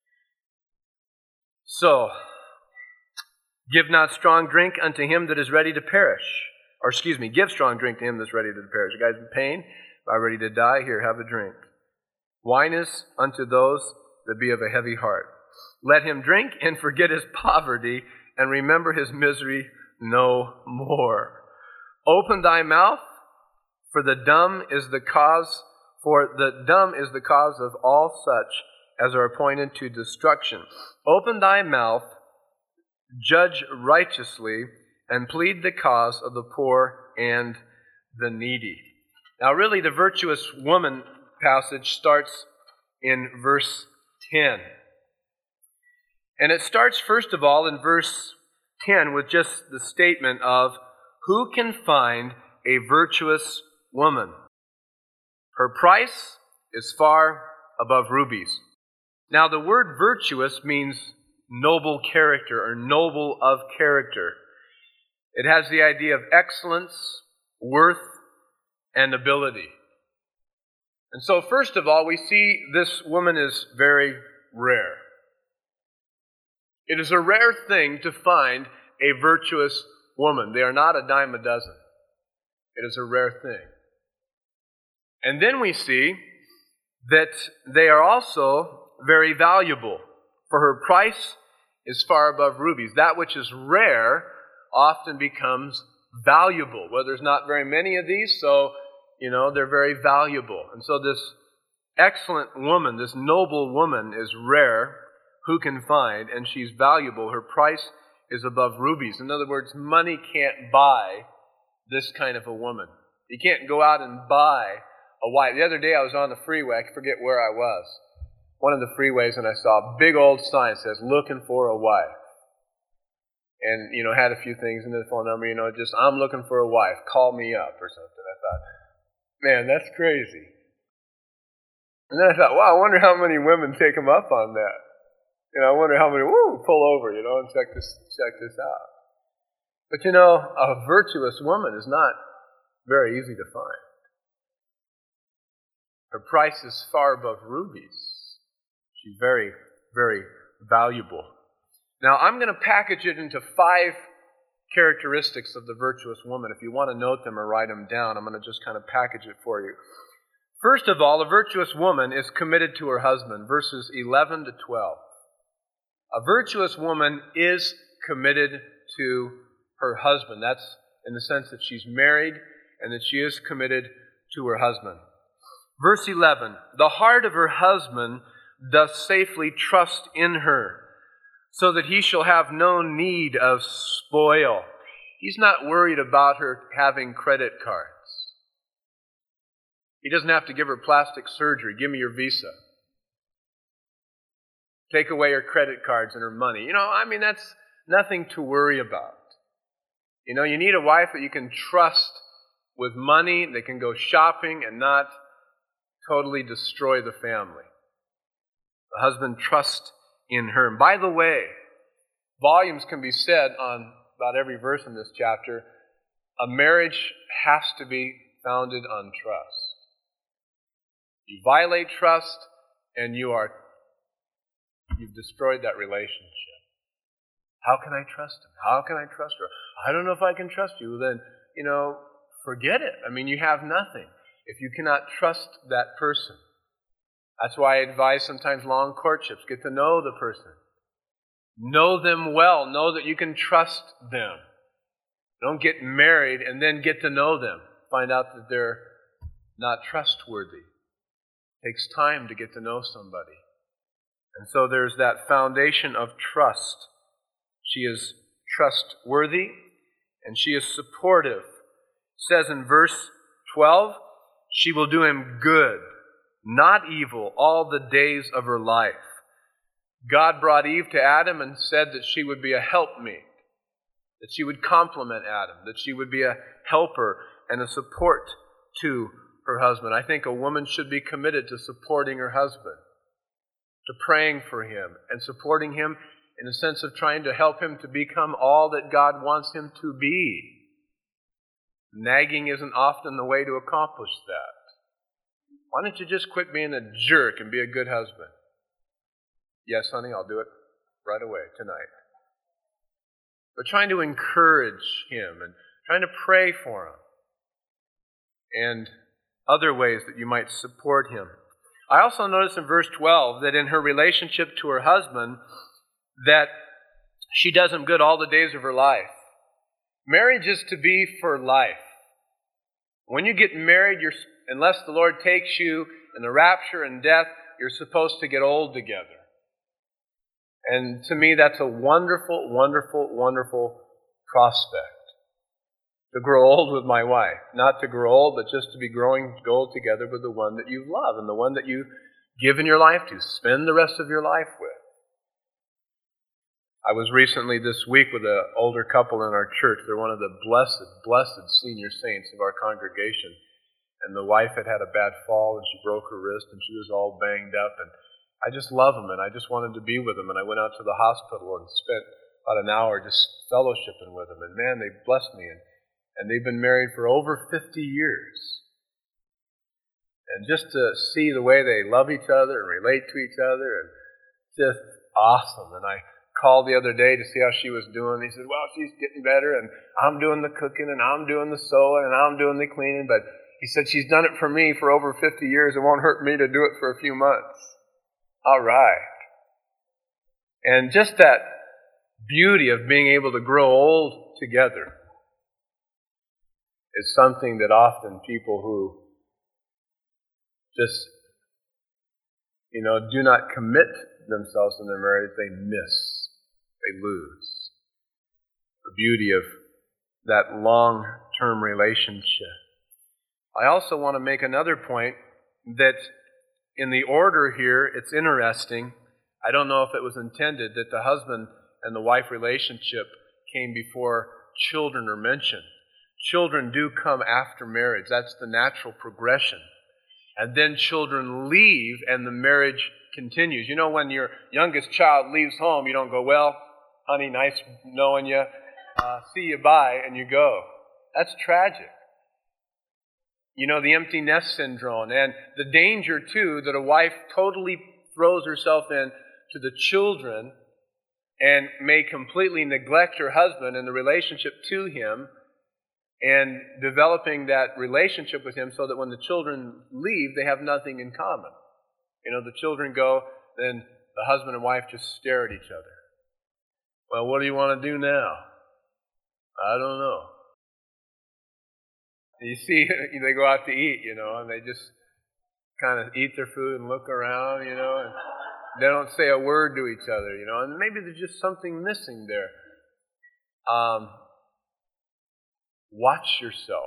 So, give not strong drink unto him that is ready to perish. Or excuse me, give strong drink to him that's ready to perish. You guys in pain? Are ready to die? Here, have a drink. Wine is unto those that be of a heavy heart. Let him drink and forget his poverty and remember his misery no more. Open thy mouth, for the dumb is the cause, for the dumb is the cause of all such as are appointed to destruction. Open thy mouth, judge righteously, and plead the cause of the poor and the needy. Now really the virtuous woman passage starts in verse ten. And it starts first of all in verse ten with just the statement of, who can find a virtuous woman? Her price is far above rubies. Now the word virtuous means noble character or noble of character. It has the idea of excellence, worth, and ability. And so first of all, we see this woman is very rare. It is a rare thing to find a virtuous woman. They are not a dime a dozen. It is a rare thing. And then we see that they are also very valuable, for her price is far above rubies. That which is rare often becomes valuable. Well, there's not very many of these, so, you know, they're very valuable. And so this excellent woman, this noble woman is rare. Who can find? And she's valuable. Her price is above rubies. In other words, money can't buy this kind of a woman. You can't go out and buy a wife. The other day I was on the freeway. I forget where I was. One of the freeways, and I saw a big old sign that says, looking for a wife. And, you know, had a few things in the phone number, you know, just, I'm looking for a wife. Call me up or something. I thought, man, that's crazy. And then I thought, wow, I wonder how many women take him up on that. You know, I wonder how many, woo, pull over, you know, and check this, check this out. But you know, a virtuous woman is not very easy to find. Her price is far above rubies. She's very, very valuable. Now, I'm going to package it into five characteristics of the virtuous woman. If you want to note them or write them down, I'm going to just kind of package it for you. First of all, a virtuous woman is committed to her husband, verses eleven to twelve. A virtuous woman is committed to her husband. That's in the sense that she's married and that she is committed to her husband. Verse eleven, the heart of her husband doth safely trust in her, so that he shall have no need of spoil. He's not worried about her having credit cards. He doesn't have to give her plastic surgery. Give me your visa. Take away her credit cards and her money. You know, I mean, that's nothing to worry about. You know, you need a wife that you can trust with money, that can go shopping and not totally destroy the family. The husband trusts in her. And by the way, volumes can be said on about every verse in this chapter. A marriage has to be founded on trust. You violate trust, and you are You've destroyed that relationship. How can I trust him? How can I trust her? I don't know if I can trust you. Then, you know, forget it. I mean, you have nothing if you cannot trust that person. That's why I advise sometimes long courtships. Get to know the person. Know them well. Know that you can trust them. Don't get married and then get to know them. Find out that they're not trustworthy. It takes time to get to know somebody. And so there's that foundation of trust. She is trustworthy and she is supportive. It says in verse twelve, she will do him good, not evil, all the days of her life. God brought Eve to Adam and said that she would be a helpmate, that she would complement Adam, that she would be a helper and a support to her husband. I think a woman should be committed to supporting her husband, to praying for him and supporting him in the sense of trying to help him to become all that God wants him to be. Nagging isn't often the way to accomplish that. Why don't you just quit being a jerk and be a good husband? Yes, honey, I'll do it right away tonight. But trying to encourage him and trying to pray for him and other ways that you might support him. I also notice in verse twelve that in her relationship to her husband, that she does him good all the days of her life. Marriage is to be for life. When you get married, you're, unless the Lord takes you in the rapture and death, you're supposed to get old together. And to me, that's a wonderful, wonderful, wonderful prospect. To grow old with my wife. Not to grow old, but just to be growing old together with the one that you love and the one that you give in your life to. Spend the rest of your life with. I was recently this week with an older couple in our church. They're one of the blessed, blessed senior saints of our congregation. And the wife had had a bad fall and she broke her wrist and she was all banged up. And I just love them and I just wanted to be with them. And I went out to the hospital and spent about an hour just fellowshipping with them. And man, they blessed me. And, and they've been married for over fifty years. And just to see the way they love each other and relate to each other, and just awesome. And I called the other day to see how she was doing. He said, well, she's getting better, and I'm doing the cooking, and I'm doing the sewing, and I'm doing the cleaning. But he said, she's done it for me for over fifty years. It won't hurt me to do it for a few months. All right. And just that beauty of being able to grow old together is something that often people who just, you know, do not commit themselves in their marriage, they miss, they lose. The beauty of that long-term relationship. I also want to make another point that in the order here, it's interesting. I don't know if it was intended that the husband and the wife relationship came before children are mentioned. Children do come after marriage. That's the natural progression. And then children leave and the marriage continues. You know, when your youngest child leaves home, you don't go, well, honey, nice knowing you. Uh, see you, bye, and you go. That's tragic. You know, the empty nest syndrome and the danger, too, that a wife totally throws herself in to the children and may completely neglect her husband and the relationship to him, and developing that relationship with him so that when the children leave, they have nothing in common. You know, the children go, then the husband and wife just stare at each other. Well, what do you want to do now? I don't know. You see, they go out to eat, you know, and they just kind of eat their food and look around, you know, and they don't say a word to each other, you know, and maybe there's just something missing there. Um, watch yourself.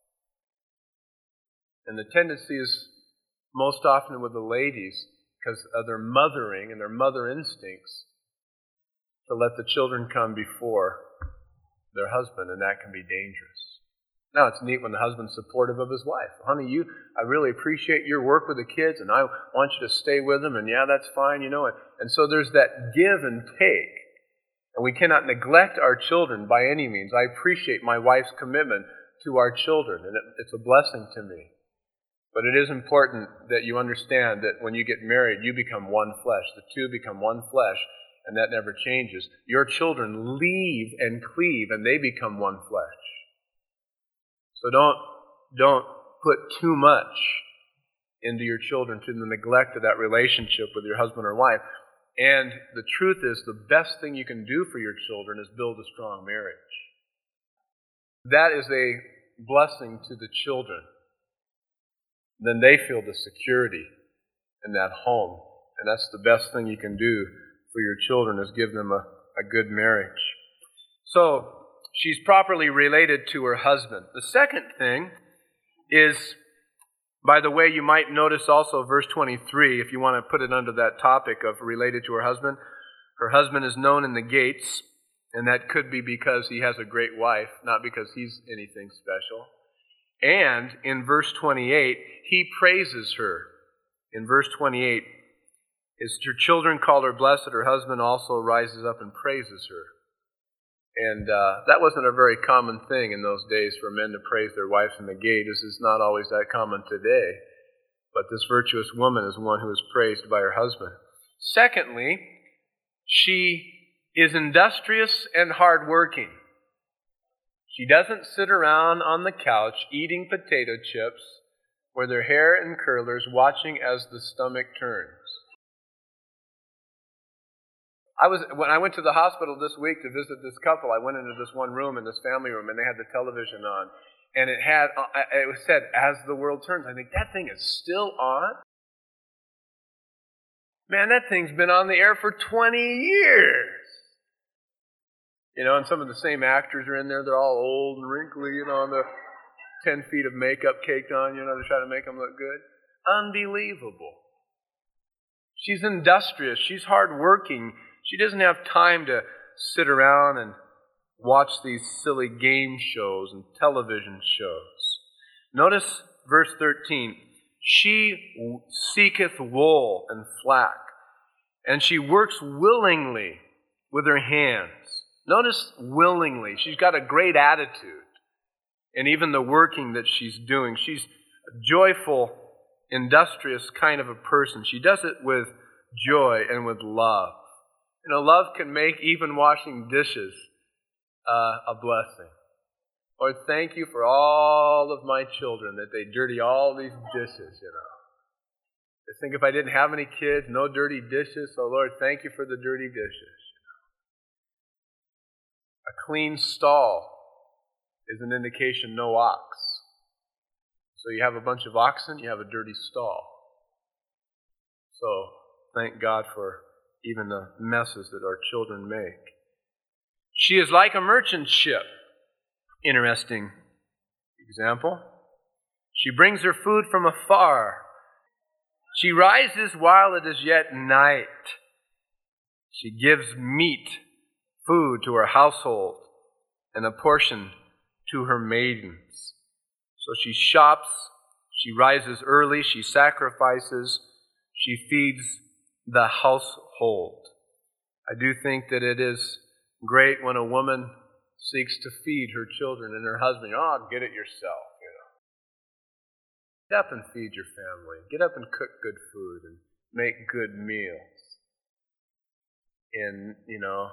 And the tendency is most often with the ladies, because of their mothering and their mother instincts, to let the children come before their husband, and that can be dangerous. Now, it's neat when the husband's supportive of his wife. Honey, you, I really appreciate your work with the kids, and I want you to stay with them, and yeah, that's fine, you know. And, and so there's that give and take. And we cannot neglect our children by any means. I appreciate my wife's commitment to our children, and it, it's a blessing to me. But it is important that you understand that when you get married, you become one flesh. The two become one flesh, and that never changes. Your children leave and cleave, and they become one flesh. So don't, don't put too much into your children to the neglect of that relationship with your husband or wife. And the truth is, the best thing you can do for your children is build a strong marriage. That is a blessing to the children. Then they feel the security in that home And that's the best thing you can do for your children, is give them a, a good marriage. So, she's properly related to her husband. The second thing is, by the way, you might notice also verse twenty-three, if you want to put it under that topic of related to her husband. Her husband is known in the gates, and that could be because he has a great wife, not because he's anything special. And in verse twenty-eight, he praises her. In verse twenty-eight, his her children call her blessed, her husband also rises up and praises her. And uh, that wasn't a very common thing in those days for men to praise their wives in the gate. This is not always that common today. But this virtuous woman is one who is praised by her husband. Secondly, she is industrious and hardworking. She doesn't sit around on the couch eating potato chips with her hair in curlers, watching as the stomach turns. I was when I went to the hospital this week to visit this couple, I went into this one room, in this family room, and they had the television on. And it had, it was said, "As the world turns." I think, that thing is still on? Man, that thing's been on the air for twenty years. You know, and some of the same actors are in there. They're all old and wrinkly, you know, and the ten feet of makeup caked on, you know, to try to make them look good. Unbelievable. She's industrious. She's hardworking. She doesn't have time to sit around and watch these silly game shows and television shows. Notice verse thirteen. She seeketh wool and flax, and she works willingly with her hands. Notice willingly. She's got a great attitude. And even the working that she's doing, she's a joyful, industrious kind of a person. She does it with joy and with love. You know, love can make even washing dishes uh, a blessing. Lord, thank you for all of my children, that they dirty all these dishes, you know. Just think, if I didn't have any kids, no dirty dishes, so Lord, thank you for the dirty dishes. A clean stall is an indication no ox. So you have a bunch of oxen, you have a dirty stall. So thank God for even the messes that our children make. She is like a merchant ship. Interesting example. She brings her food from afar. She rises while it is yet night. She gives meat, food to her household, and a portion to her maidens. So she shops, she rises early, she sacrifices, she feeds the household. I do think that it is great when a woman seeks to feed her children and her husband. Oh, get it yourself, you know. Get up and feed your family. Get up and cook good food and make good meals. And, you know,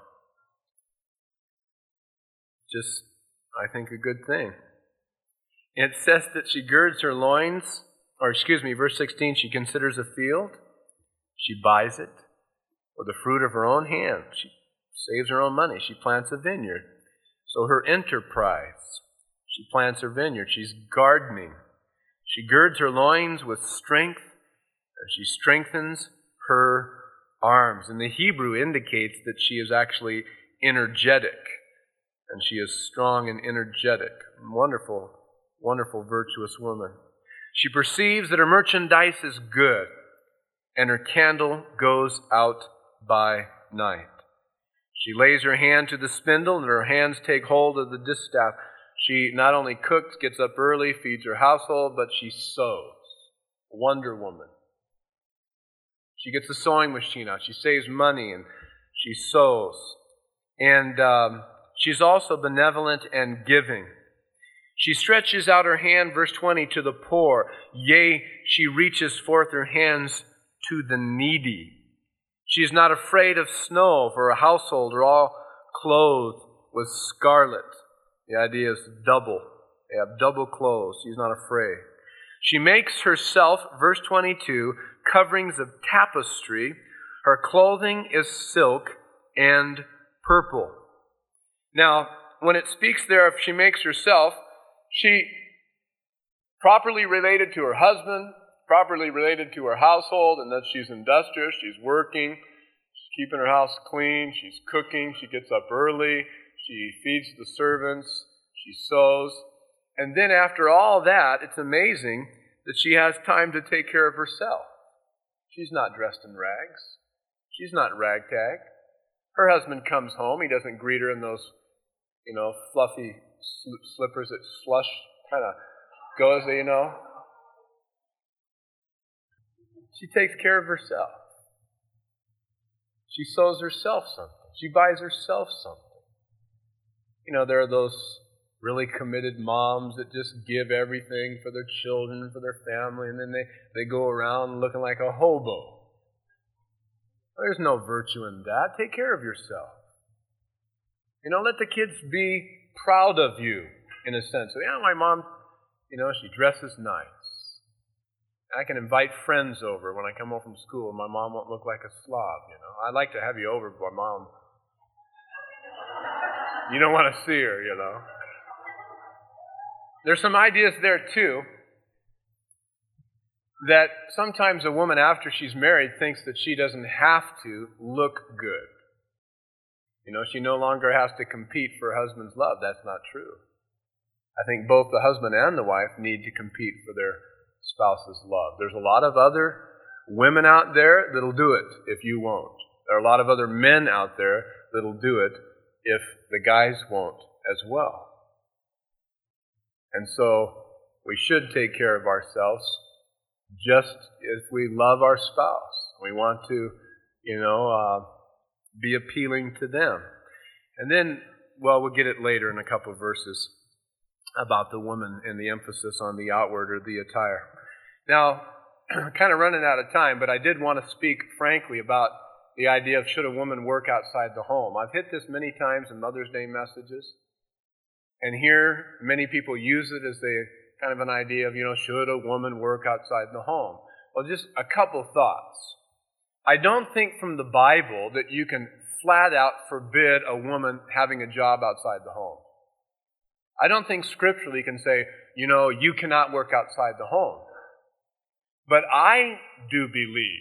just, I think, a good thing. It says that she girds her loins, or excuse me, verse sixteen, she considers a field. She buys it with the fruit of her own hand. She saves her own money. She plants a vineyard. So her enterprise, she plants her vineyard. She's gardening. She girds her loins with strength, and she strengthens her arms. And the Hebrew indicates that she is actually energetic, and she is strong and energetic. Wonderful, wonderful, virtuous woman. She perceives that her merchandise is good, and her candle goes out by night. She lays her hand to the spindle, and her hands take hold of the distaff. She not only cooks, gets up early, feeds her household, but she sews. Wonder woman. She gets a sewing machine out. She saves money, and she sews. And um, she's also benevolent and giving. She stretches out her hand, verse twenty, to the poor. Yea, she reaches forth her hands to the needy. She is not afraid of snow, for her household are all clothed with scarlet. The idea is double. They have double clothes. She's not afraid. She makes herself, verse twenty-two, coverings of tapestry. Her clothing is silk and purple. Now, when it speaks there of she makes herself, she properly related to her husband, properly related to her household, and that she's industrious, she's working, she's keeping her house clean, she's cooking, she gets up early, she feeds the servants, she sews. And then after all that, it's amazing that she has time to take care of herself. She's not dressed in rags. She's not ragtag. Her husband comes home. He doesn't greet her in those, you know, fluffy slippers that slush kind of goes, you know. She takes care of herself. She sews herself something. She buys herself something. You know, there are those really committed moms that just give everything for their children, for their family, and then they, they go around looking like a hobo. There's no virtue in that. Take care of yourself. You know, let the kids be proud of you, in a sense. So, yeah, my mom, you know, she dresses nice. I can invite friends over when I come home from school, and my mom won't look like a slob, you know. I'd like to have you over, but Mom, you don't want to see her, you know. There's some ideas there, too, that sometimes a woman after she's married thinks that she doesn't have to look good. You know, she no longer has to compete for her husband's love. That's not true. I think both the husband and the wife need to compete for their spouse's love. There's a lot of other women out there that'll do it if you won't. There are a lot of other men out there that'll do it if the guys won't as well. And so we should take care of ourselves just as we love our spouse. We want to, you know, uh, be appealing to them. And then, well, we'll get it later in a couple of verses about the woman and the emphasis on the outward or the attire. Now, kind of running out of time, but I did want to speak frankly about the idea of should a woman work outside the home. I've hit this many times in Mother's Day messages, and here many people use it as a kind of an idea of, you know, should a woman work outside the home? Well, just a couple thoughts. I don't think from the Bible that you can flat out forbid a woman having a job outside the home. I don't think scripturally can say, you know, you cannot work outside the home. But I do believe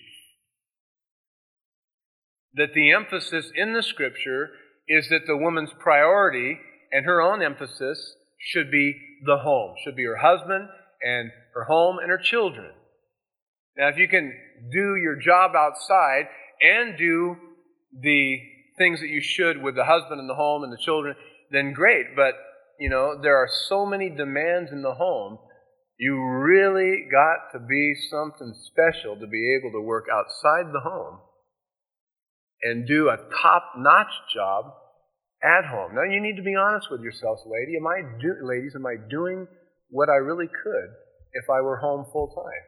that the emphasis in the scripture is that the woman's priority and her own emphasis should be the home, should be her husband and her home and her children. Now, if you can do your job outside and do the things that you should with the husband and the home and the children, then great. But, you know, there are so many demands in the home, you really got to be something special to be able to work outside the home and do a top-notch job at home. Now, you need to be honest with yourselves, lady. Am I do- ladies, am I doing what I really could if I were home full-time?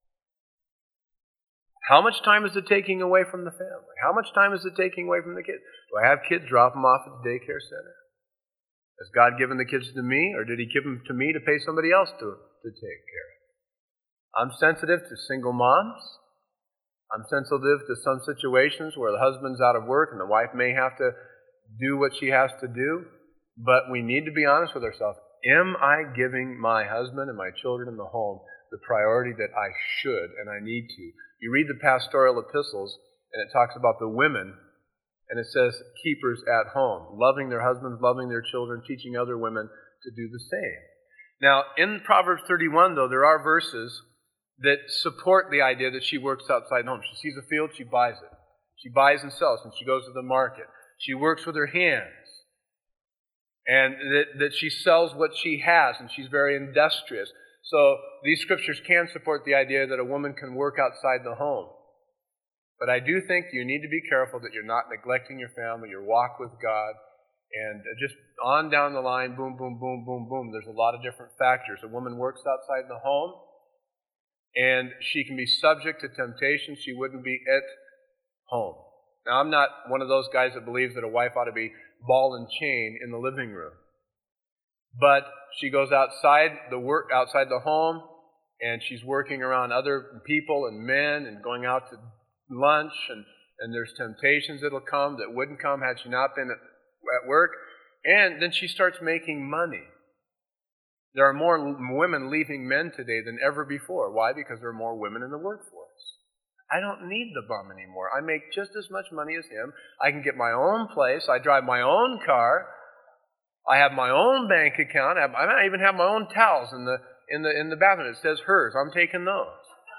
How much time is it taking away from the family? How much time is it taking away from the kids? Do I have kids drop them off at the daycare center? Has God given the kids to me, or did He give them to me to pay somebody else to, to take care of? I'm sensitive to single moms. I'm sensitive to some situations where the husband's out of work and the wife may have to do what she has to do. But we need to be honest with ourselves. Am I giving my husband and my children in the home the priority that I should and I need to? You read the pastoral epistles, and it talks about the women, and it says keepers at home, loving their husbands, loving their children, teaching other women to do the same. Now, in Proverbs thirty-one, though, there are verses that support the idea that she works outside the home. She sees a field, she buys it. She buys and sells, and she goes to the market. She works with her hands, and that, that she sells what she has, and she's very industrious. So these scriptures can support the idea that a woman can work outside the home. But I do think you need to be careful that you're not neglecting your family, your walk with God, and just on down the line, boom, boom, boom, boom, boom. There's a lot of different factors. A woman works outside the home, and she can be subject to temptation she wouldn't be at home. Now, I'm not one of those guys that believes that a wife ought to be ball and chain in the living room. But she goes outside the work outside the home, and she's working around other people and men and going out to lunch, and, and there's temptations that'll come that wouldn't come had she not been at, at work. And then she starts making money. There are more women leaving men today than ever before. Why? Because there are more women in the workforce. I don't need the bum anymore. I make just as much money as him. I can get my own place. I drive my own car. I have my own bank account. I, have, I might even have my own towels in the in the in the bathroom. It says hers. I'm taking those.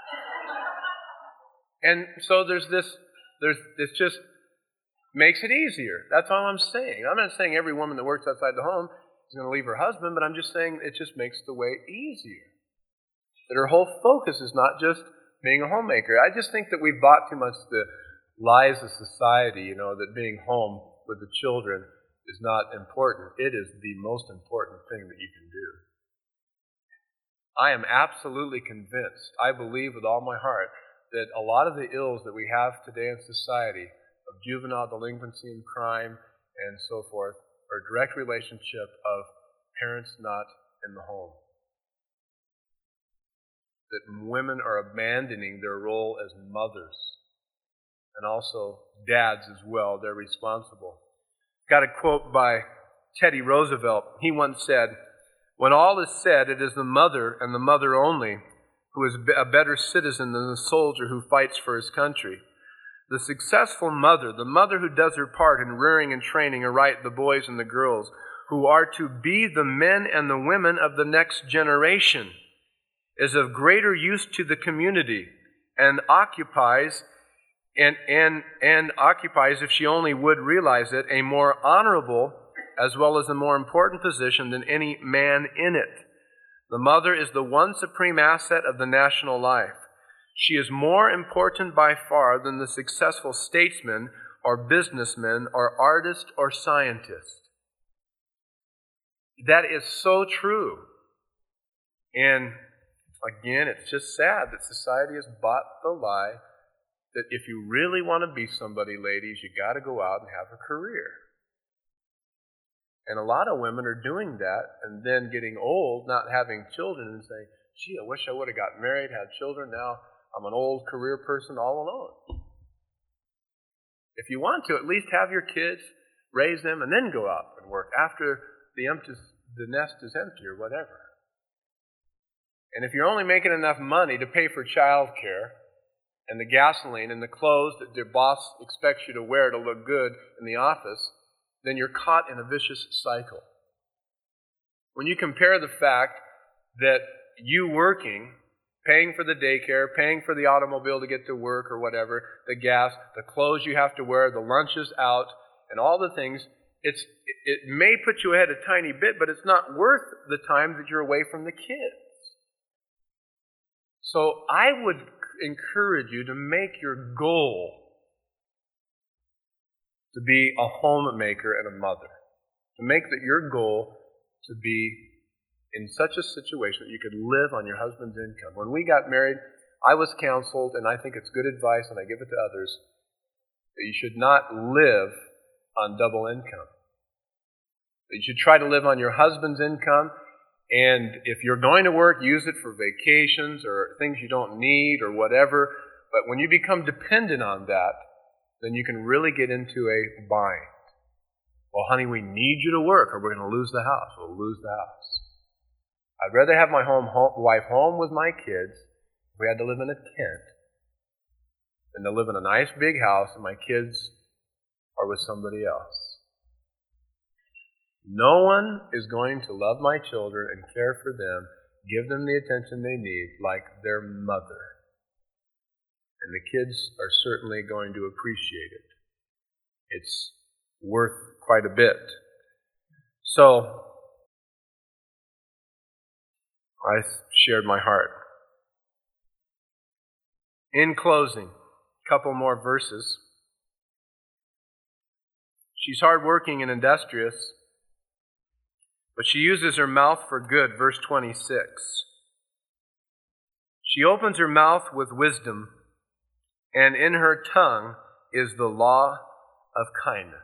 And so there's this. There's this just makes it easier. That's all I'm saying. I'm not saying every woman that works outside the home is going to leave her husband, but I'm just saying it just makes the way easier. That her whole focus is not just being a homemaker. I just think that we've bought too much the lies of society, you know, that being home with the children is not important. It is the most important thing that you can do. I am absolutely convinced, I believe with all my heart, that a lot of the ills that we have today in society, of juvenile delinquency and crime and so forth, are a direct relationship of parents not in the home. That women are abandoning their role as mothers, and also dads as well. They're responsible. Got a quote by Teddy Roosevelt. He once said, "When all is said, it is the mother and the mother only who is a better citizen than the soldier who fights for his country. The successful mother, the mother who does her part in rearing and training aright the boys and the girls, who are to be the men and the women of the next generation, is of greater use to the community and occupies and, and, and occupies, if she only would realize it, a more honorable as well as a more important position than any man in it. The mother is the one supreme asset of the national life. She is more important by far than the successful statesman or businessman or artist or scientist." That is so true. And again, it's just sad that society has bought the lie that if you really want to be somebody, ladies, you got to go out and have a career. And a lot of women are doing that and then getting old, not having children, and saying, "Gee, I wish I would have got married, had children. Now I'm an old career person all alone." If you want to, at least have your kids, raise them, and then go out and work after the, empty, the nest is empty or whatever. And if you're only making enough money to pay for child care and the gasoline and the clothes that your boss expects you to wear to look good in the office, then you're caught in a vicious cycle. When you compare the fact that you working, paying for the daycare, paying for the automobile to get to work or whatever, the gas, the clothes you have to wear, the lunches out, and all the things, it's, it may put you ahead a tiny bit, but it's not worth the time that you're away from the kids. So I would encourage you to make your goal to be a homemaker and a mother. To make that your goal to be in such a situation that you could live on your husband's income. When we got married, I was counseled, and I think it's good advice, and I give it to others, that you should not live on double income. That you should try to live on your husband's income, and if you're going to work, use it for vacations or things you don't need or whatever. But when you become dependent on that, then you can really get into a bind. Well, honey, we need you to work or we're going to lose the house. We'll lose the house. I'd rather have my home, home wife home with my kids if we had to live in a tent than to live in a nice big house and my kids are with somebody else. No one is going to love my children and care for them, give them the attention they need like their mother. And the kids are certainly going to appreciate it. It's worth quite a bit. So, I shared my heart. In closing, a couple more verses. She's hardworking and industrious, but she uses her mouth for good, verse twenty-six. She opens her mouth with wisdom, and in her tongue is the law of kindness.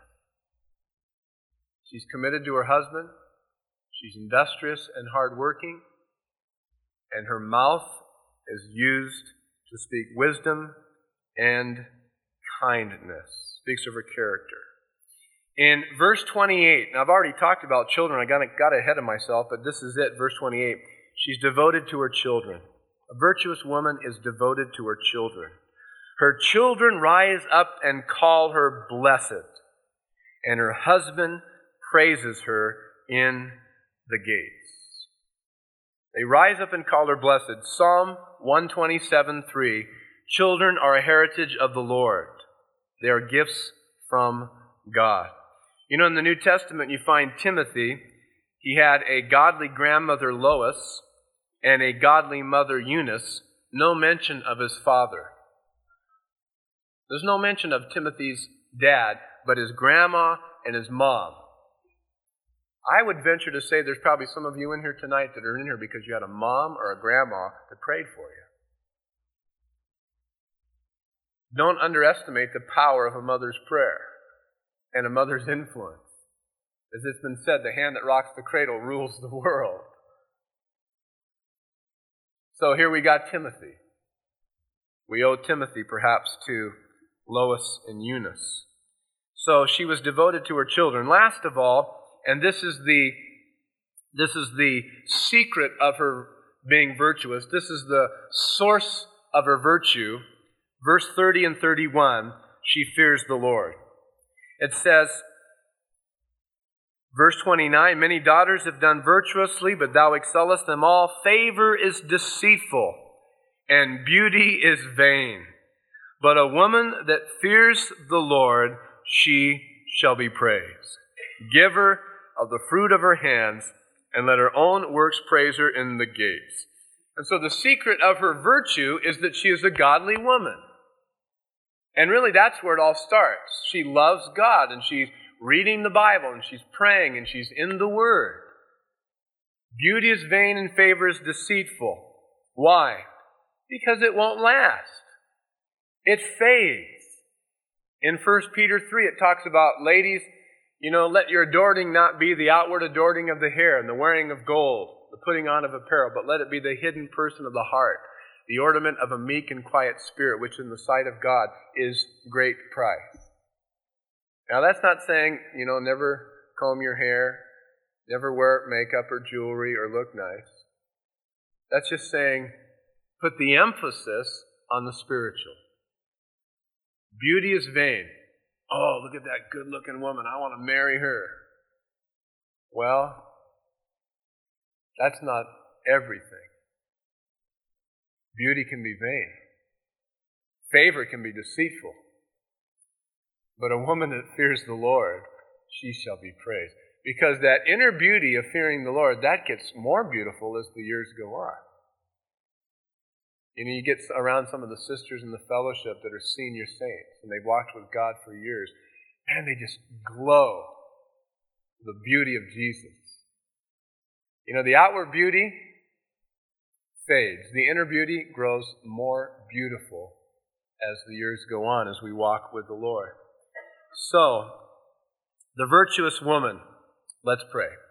She's committed to her husband. She's industrious and hardworking. And her mouth is used to speak wisdom and kindness. Speaks of her character. In verse twenty-eight, now I've already talked about children. I got, got ahead of myself, but this is it, verse twenty-eight. She's devoted to her children. A virtuous woman is devoted to her children. Her children rise up and call her blessed, and her husband praises her in the gates. They rise up and call her blessed. Psalm one twenty-seven, three. Children are a heritage of the Lord. They are gifts from God. You know, in the New Testament, you find Timothy. He had a godly grandmother, Lois, and a godly mother, Eunice. No mention of his father. There's no mention of Timothy's dad, but his grandma and his mom. I would venture to say there's probably some of you in here tonight that are in here because you had a mom or a grandma that prayed for you. Don't underestimate the power of a mother's prayer and a mother's influence. As it's been said, the hand that rocks the cradle rules the world. So here we got Timothy. We owe Timothy perhaps to Lois and Eunice. So she was devoted to her children. Last of all, and this is the this is the secret of her being virtuous. This is the source of her virtue. Verse thirty and thirty-one, she fears the Lord. It says, verse twenty-nine, many daughters have done virtuously, but thou excellest them all. Favor is deceitful, and beauty is vain. But a woman that fears the Lord, she shall be praised. Give her of the fruit of her hands, and let her own works praise her in the gates. And so the secret of her virtue is that she is a godly woman. And really that's where it all starts. She loves God, and she's reading the Bible, and she's praying, and she's in the Word. Beauty is vain and favor is deceitful. Why? Because it won't last. It fades. In First Peter three, it talks about, ladies, you know, let your adorning not be the outward adorning of the hair and the wearing of gold, the putting on of apparel, but let it be the hidden person of the heart, the ornament of a meek and quiet spirit, which in the sight of God is great price. Now that's not saying, you know, never comb your hair, never wear makeup or jewelry or look nice. That's just saying, put the emphasis on the spiritual. Beauty is vain. Oh, look at that good-looking woman. I want to marry her. Well, that's not everything. Beauty can be vain. Favor can be deceitful. But a woman that fears the Lord, she shall be praised. Because that inner beauty of fearing the Lord, that gets more beautiful as the years go on. You know, you get around some of the sisters in the fellowship that are senior saints, and they've walked with God for years. Man, they just glow with the beauty of Jesus. You know, the outward beauty fades. The inner beauty grows more beautiful as the years go on, as we walk with the Lord. So, the virtuous woman, let's pray.